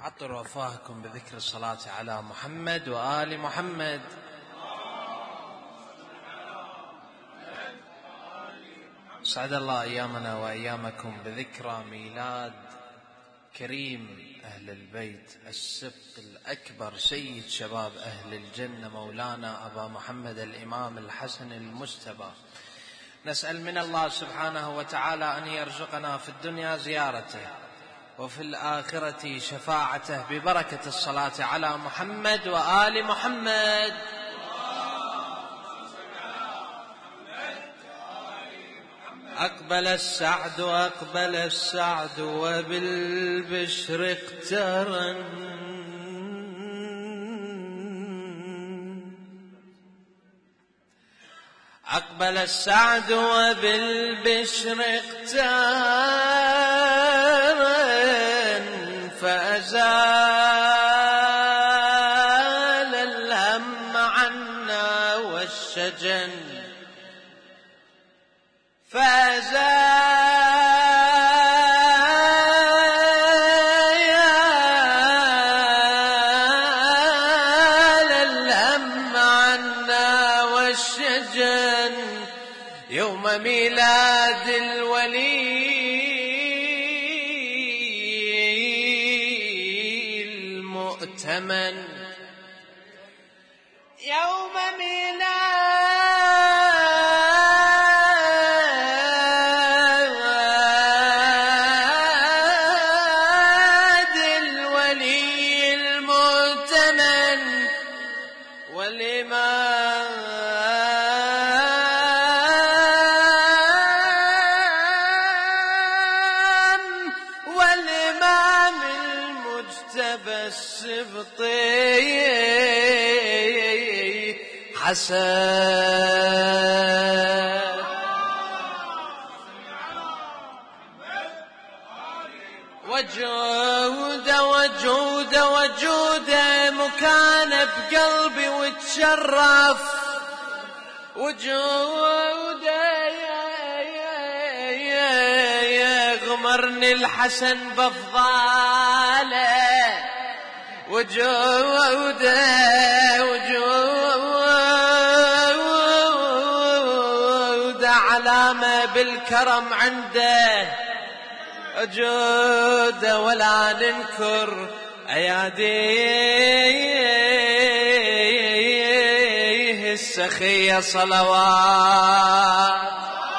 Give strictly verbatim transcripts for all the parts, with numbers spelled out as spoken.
عطروا أفواهكم بذكر الصلاة على محمد وآل محمد. سعد الله أيامنا وأيامكم بذكرى ميلاد كريم أهل البيت السبط الأكبر سيد شباب أهل الجنة مولانا أبا محمد الإمام الحسن المجتبى. نسأل من الله سبحانه وتعالى أن يرزقنا في الدنيا زيارته وفي الآخرة شفاعته ببركة الصلاة على محمد وآل محمد. أقبل السعد أقبل السعد وبالبشر اقترن، أقبل السعد وبالبشر اقترن، فأزال الهم عنا والشجن، فأزال الهم عنا والشجن يوم ميلاد الولي المؤتمن، يوم ميلاد الولي المؤتمن، والإمام والإمام المجتبى السبطي حسن. وجود وجود وجود مكان بقلبي وتشرف، وجود يغمرني الحسن بفضاله، وجود وجود علامة بالكرم عنده، وجود ولا ننكر أياديه السخية صلوات.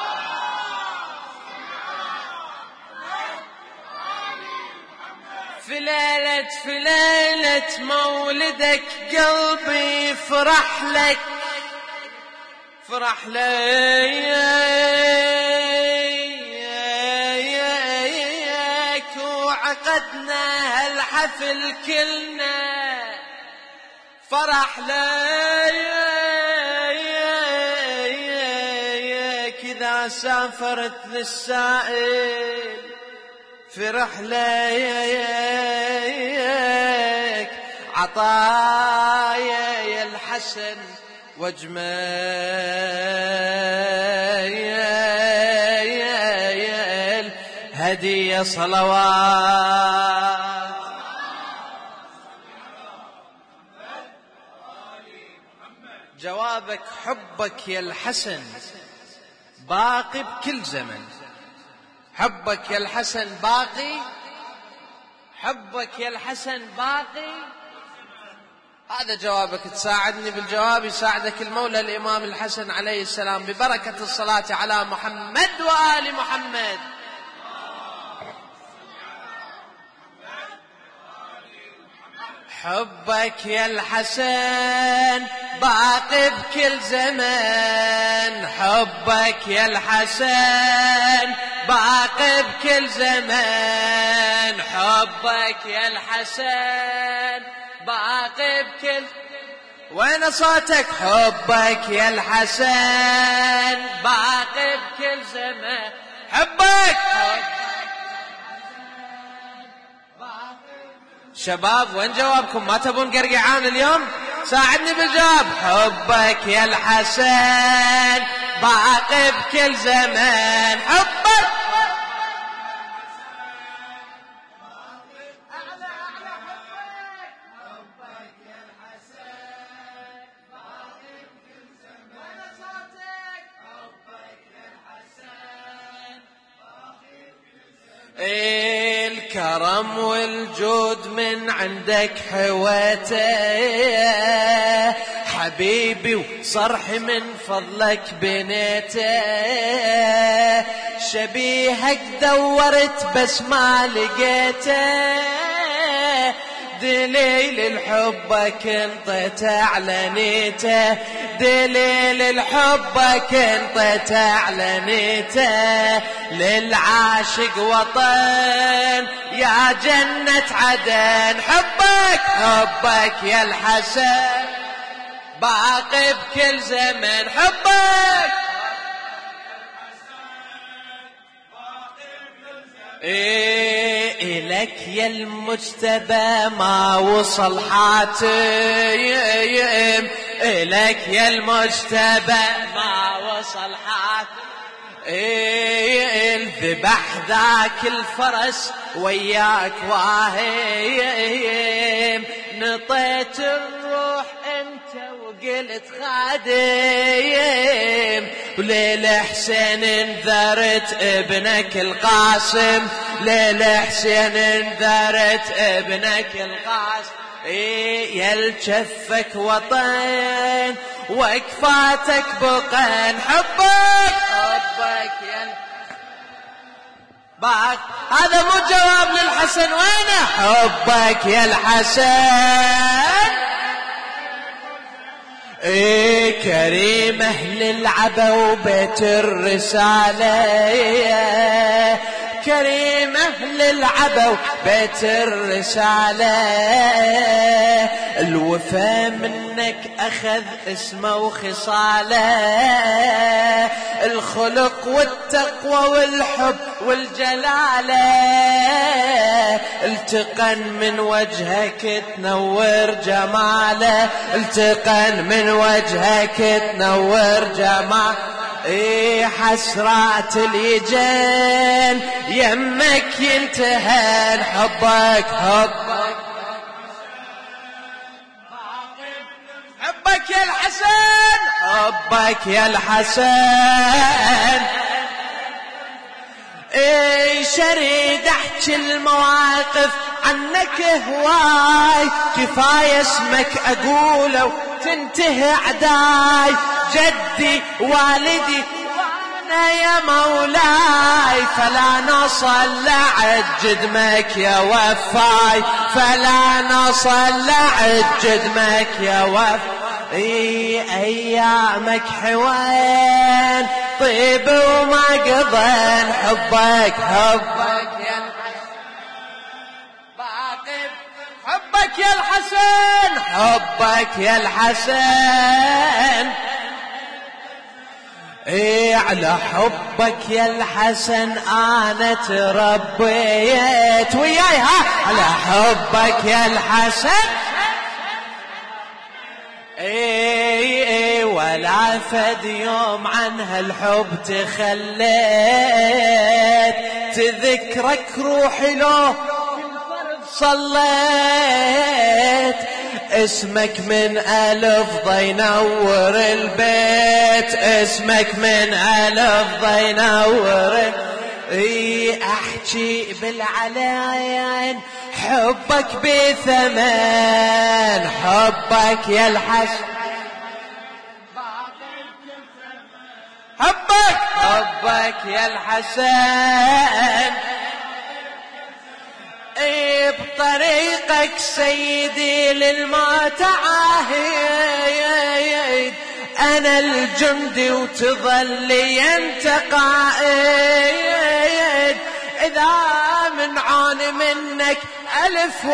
في ليلة في ليلة مولدك قلبي فرح لك فرح لك، وعقدنا هالحفل كلنا فرح لك، إذا سافرت للسائل في رحلك عطايا يا الحسن واجمل هدية صلوات. جوابك حبك يا الحسن باقي بكل زمن، حبك يا الحسن باقي، حبك يا الحسن باقي. هذا جوابك، تساعدني بالجواب يساعدك المولى الإمام الحسن عليه السلام ببركة الصلاة على محمد وآل محمد. حبك يا الحسن باقي بكل زمن، حبك يا الحسن باقي بكل زمن، حبك يا الحسن باقي بكل. وين صوتك؟ حبك يا الحسن باقي بكل زمن، حبك شباب. وين جوابكم؟ ما تبون قرقعان اليوم؟ ساعدني بالجواب. حبك يا الحسن باقي بكل زمن، حبك الكرم والجود من عندك حويته حبيبي، وصرح من فضلك بنيته. شبيهك دورت بس ما لقيته، دليل الحبك انطيته علنيته، دليل الحبك انطيته علنيته. للعاشق وطن يا جنة عدن، حبك حبك يا الحسن باقي بكل زمن، حبك إيه إلك يا المجتبى ما وصل حاتم، إلك يا المجتبى ما وصل حاتم. إيه الذبح ذاك الفرس وياك واهيم، نطيت الروح انت وقلت خادم. وليل حسين انذرت ابنك القاسم، ليل حسين انذرت ابنك القاسم. إيه يا الجفك وطن وكفاتك بقن، حبك حبك يا باك. هذا مو جواب للحسن، وينه حبك يا الحسن. إيه كريم أهل العبا وبيت الرسالة، كريم أهل العبا وبيت الرسالة. الوفا منك أخذ اسمه وخصاله، الخلق والتقوى والحب والجلالة. التقن من وجهك تنور جماله، التقن من وجهك تنور جماله. إيه حسرات اليجان يمك ينتهن، حبك حبك حبك يا الحسن، حبك يا الحسن. إيه شريد احكي المواقف عنك هواي، كفاية اسمك اقوله وتنتهي عداي. جدي والدي وانا يا مولاي، فلا نصل لعد جدمك يا وفاي، فلا نصل لعد جدمك يا وفاي. اي ايامك حوين طيب وما قضين، حبك حبك يا باقي، حبك يا الحسن حبك يا الحسن. ايه على حبك يا الحسن انا تربيت وياي، ها على حبك يا الحسن. ايه ايه ولا فد يوم عن هالحب تخليت، تذكرك روحي لو صليت. اسمك من ألف ضينور البيت، اسمك من ألف ضينور. اي احكي بالعلين حبك بثمن، حبك يا الحسن حبك حبك يا الحسن. اي بطريقك سيدي للموت عاهد، انا الجندي وتظلي انت قائد. اذا من عون منك الف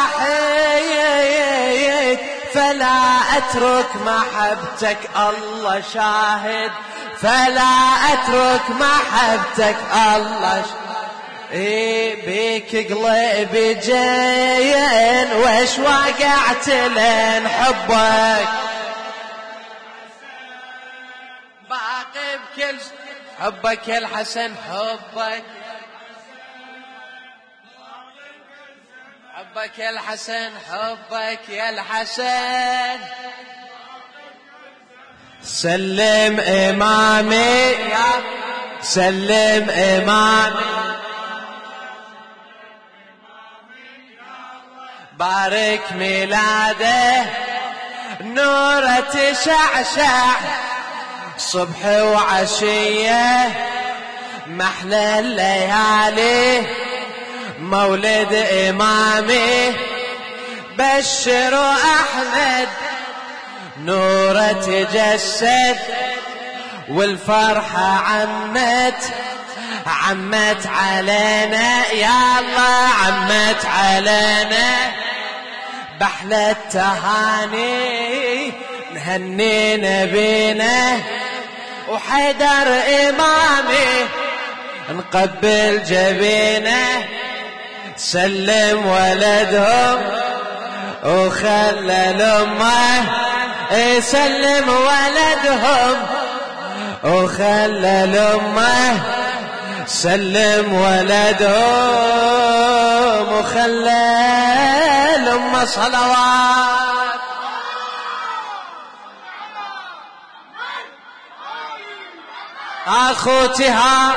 واحد، فلا اترك محبتك الله شاهد، فلا اترك محبتك الله شاهد. ايه بيك قلبي جاين وش وقعت لين، حبك باقي بكل حبك يا الحسن، حبك حبك يا الحسن، حبك يا الحسن. سلم امامي يا سلم امامي، بارك ميلاده نوره تشعشع صبح وعشيه محلى الليالي مولد إمامي بشروا أحمد نوره تجسد والفرحة عمت عمت علينا يا الله عمت علينا بحلى التهاني نهنينا بينا وحيدر إمامي نقبل جبينه سلم ولدهم وخلى لأمه يسلم ولدهم وخلى لأمه سلم ولدهم وخلى لأمه صلوات. أخوتها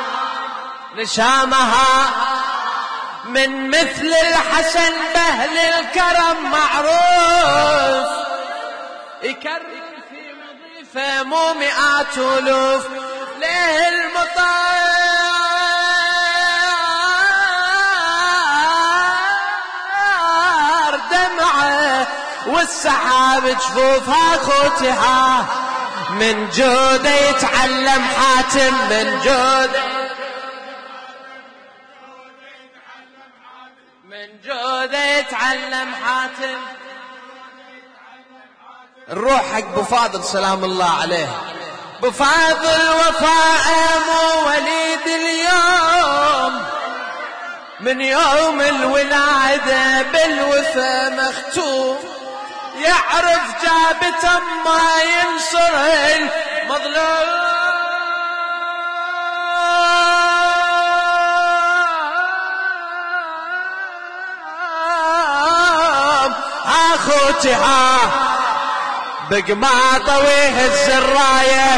نشامها من مثل الحسن بهل الكرم معروف يكرم في مضيفه مو مئات ألوف ليه المطار دمعه والسحاب جفوفها. أخوتها من جوده يتعلم حاتم من جوده من جوده يتعلم حاتم. نروح حق ابو فاضل سلام الله عليه. ابو فاضل وفاء مو وليد اليوم من يوم الولاده بالوفا مختوم يعرف جابته ما ينصر المظلوم. أخوتها بقماطة ويهز الراية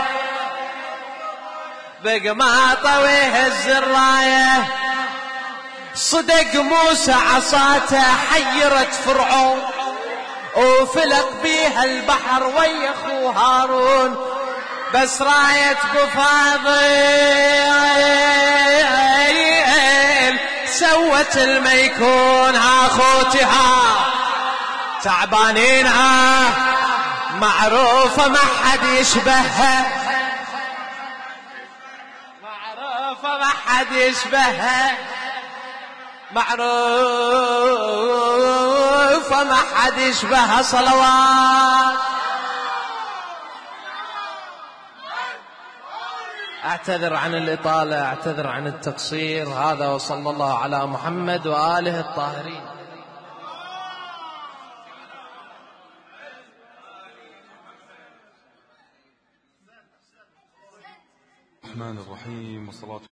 بقماطة ويهز الراية صدق موسى عصاته حيرت فرعون وفلق بيها البحر ويا اخو هارون بس راية ابو فاضل سوت الميكون. أخوتها تعبانينها معروفة ما حد يشبهها معروفة ما حد يشبهها معروفة ما حد يشبهها صلوات. اعتذر عن الإطالة اعتذر عن التقصير. هذا وصلى الله على محمد وآله الطاهرين. الرحمن الرحيم والصلاة